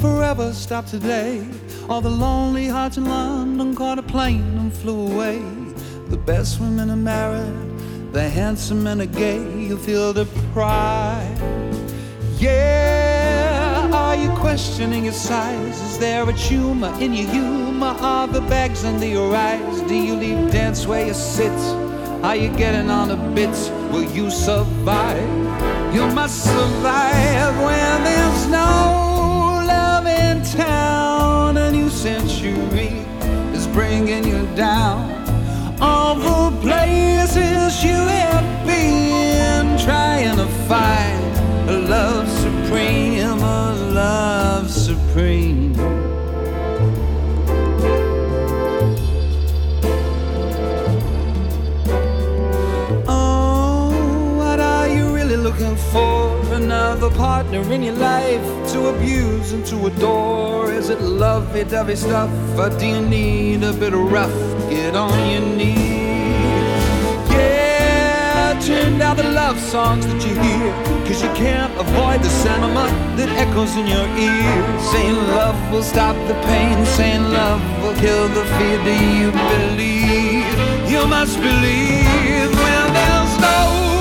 forever stop today. All the lonely hearts in London caught a plane and flew away. The best women are married, the handsome men are gay. You feel the pride. Yeah, are you questioning your size? Is there a tumor in your humor? Are the bags under your eyes? Do you leave dance where you sit? Are you getting on a bit? Will you survive? You must survive when there's no love in town. A new century is bringing you down. All the places you have been, trying to find a love supreme, a love supreme. Looking for another partner in your life to abuse and to adore? Is it lovey-dovey stuff, or do you need a bit of rough? Get on your knees. Yeah, turn down the love songs that you hear, 'cause you can't avoid the sentiment that echoes in your ears. Saying love will stop the pain, saying love will kill the fear. Do you believe? You must believe when there's no